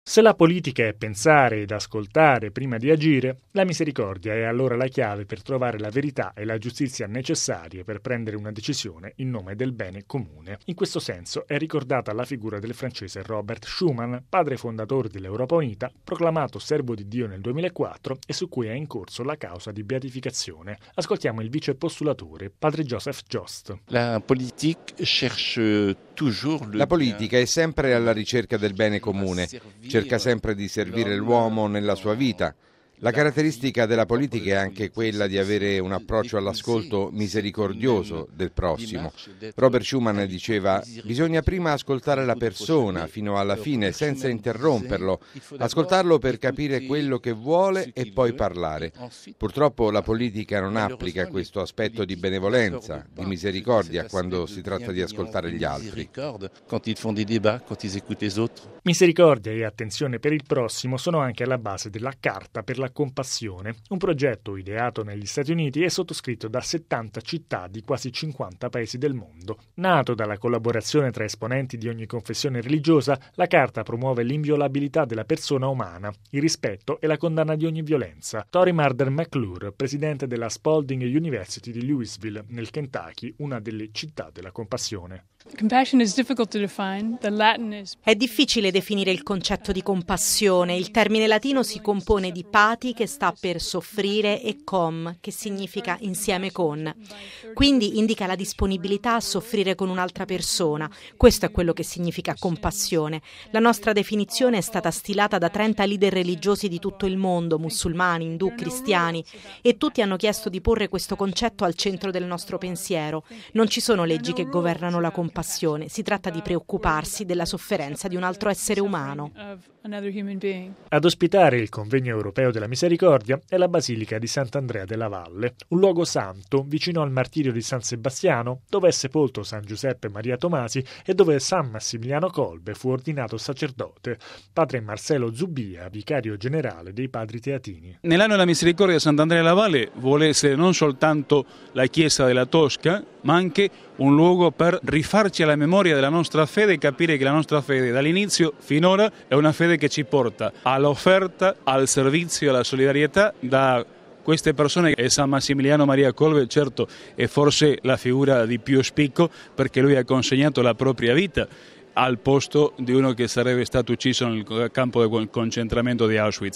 Se la politica è pensare ed ascoltare prima di agire, la misericordia è allora la chiave per trovare la verità e la giustizia necessarie per prendere una decisione in nome del bene comune. In questo senso è ricordata la figura del francese Robert Schuman, padre fondatore dell'Europa Unita, proclamato servo di Dio nel 2004 e su cui è in corso la causa di beatificazione. Ascoltiamo il vice postulatore, padre Joseph Jost. La politica è sempre alla ricerca del bene comune, cerca sempre di servire l'uomo nella sua vita. La caratteristica della politica è anche quella di avere un approccio all'ascolto misericordioso del prossimo. Robert Schuman diceva: bisogna prima ascoltare la persona fino alla fine senza interromperlo, ascoltarlo per capire quello che vuole e poi parlare. Purtroppo la politica non applica questo aspetto di benevolenza, di misericordia quando si tratta di ascoltare gli altri. Misericordia e attenzione per il prossimo sono anche alla base della Carta per la Compassione, un progetto ideato negli Stati Uniti e sottoscritto da 70 città di quasi 50 paesi del mondo. Nato dalla collaborazione tra esponenti di ogni confessione religiosa, la Carta promuove l'inviolabilità della persona umana, il rispetto e la condanna di ogni violenza. Tori Marder McClure, presidente della Spalding University di Louisville, nel Kentucky, una delle città della compassione. È difficile definire il concetto di compassione. Il termine latino si compone di pati, che sta per soffrire, e com, che significa insieme con. Quindi indica la disponibilità a soffrire con un'altra persona. Questo è quello che significa compassione. La nostra definizione è stata stilata da 30 leader religiosi di tutto il mondo, musulmani, indù, cristiani, e tutti hanno chiesto di porre questo concetto al centro del nostro pensiero. Non ci sono leggi che governano la compassione. Si tratta di preoccuparsi della sofferenza di un altro essere umano. Ad ospitare il convegno europeo della misericordia è la Basilica di Sant'Andrea della Valle, un luogo santo vicino al martirio di San Sebastiano, dove è sepolto San Giuseppe Maria Tomasi e dove San Massimiliano Kolbe fu ordinato sacerdote. Padre Marcello Zubia, vicario generale dei Padri Teatini. Nell'anno della misericordia di Sant'Andrea della Valle vuole essere non soltanto la chiesa della Tosca, ma anche un luogo per rifarci alla memoria della nostra fede e capire che la nostra fede dall'inizio finora è una fede che ci porta all'offerta, al servizio, alla solidarietà da queste persone. E San Massimiliano Maria Kolbe certo è forse la figura di più spicco, perché lui ha consegnato la propria vita al posto di uno che sarebbe stato ucciso nel campo di concentramento di Auschwitz.